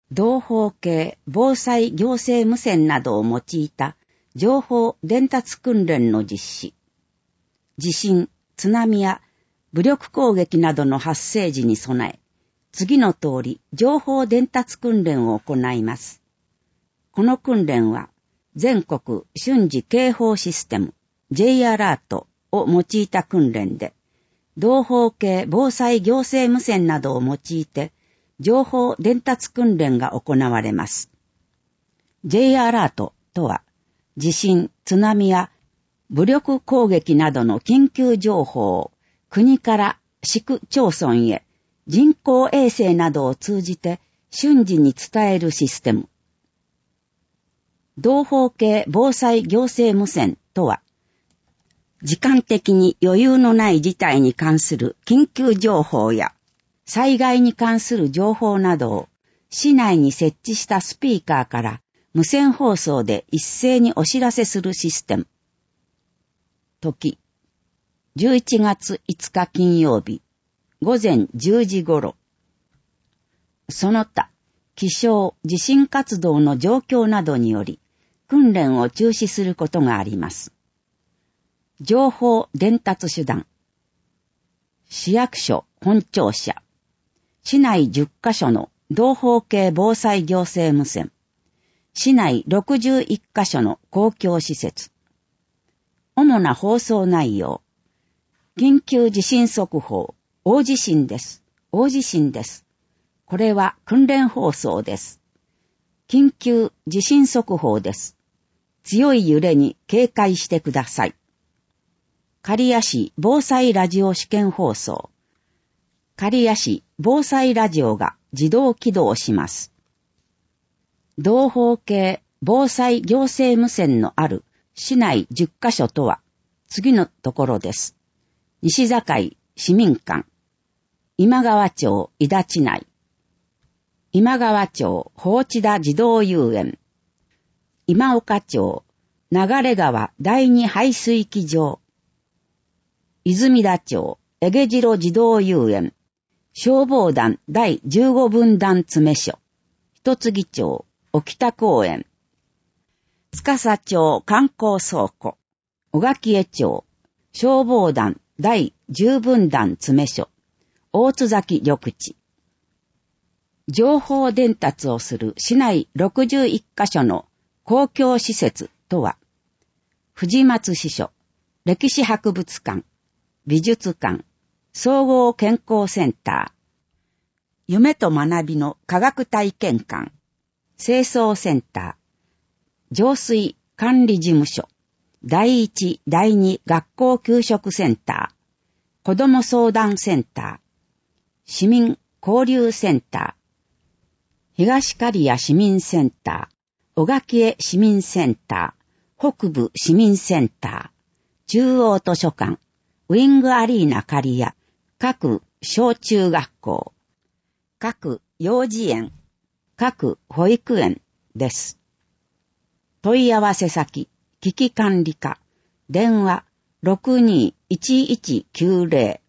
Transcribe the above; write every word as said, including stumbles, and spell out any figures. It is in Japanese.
同胞系防災行政無線などを用いた情報伝達訓練の実施。地震、津波や武力攻撃などの発生時に備え、次の通り情報伝達訓練を行います。この訓練は全国瞬時警報システム J アラートを用いた訓練で、同胞系防災行政無線などを用いて情報伝達訓練が行われます。J アラートとは、地震、津波や武力攻撃などの緊急情報を国から市区町村へ人工衛星などを通じて瞬時に伝えるシステム。同胞系防災行政無線とは、時間的に余裕のない事態に関する緊急情報や災害に関する情報などを市内に設置したスピーカーから無線放送で一斉にお知らせするシステム。時、じゅういちがついつか金曜日、午前じゅうじ頃。その他、気象、地震活動の状況などにより、訓練を中止することがあります。情報伝達手段。市役所本庁舎。市内じゅっカ所の同胞系防災行政無線。市内ろくじゅういっカ所の公共施設。主な放送内容。緊急地震速報。大地震です。大地震です。これは訓練放送です。緊急地震速報です。強い揺れに警戒してください。刈谷市防災ラジオ試験放送。刈谷市防災ラジオが自動起動します。同胞系防災行政無線のある市内じゅっカ所とは次のところです。西境市民館、今川町井立内、今川町宝智田児童遊園、今岡町流川第二排水機場、泉田町江毛城児童遊園、消防団第じゅうご分団詰所、一杉町沖田公園、司町観光倉庫、小垣江町消防団第じゅう分団詰所、大津崎緑地。情報伝達をする市内ろくじゅういっカ所の公共施設とは、藤松支所、歴史博物館、美術館、総合健康センター、夢と学びの科学体験館、清掃センター、浄水管理事務所、第一、第二学校給食センター、子ども相談センター、市民交流センター、東刈谷市民センター、小垣江市民センター、北部市民センター、中央図書館、ウィングアリーナ刈谷、各小中学校、各幼児園、各保育園です。問い合わせ先、危機管理課、電話 ろくにーいちいちきゅうゼロ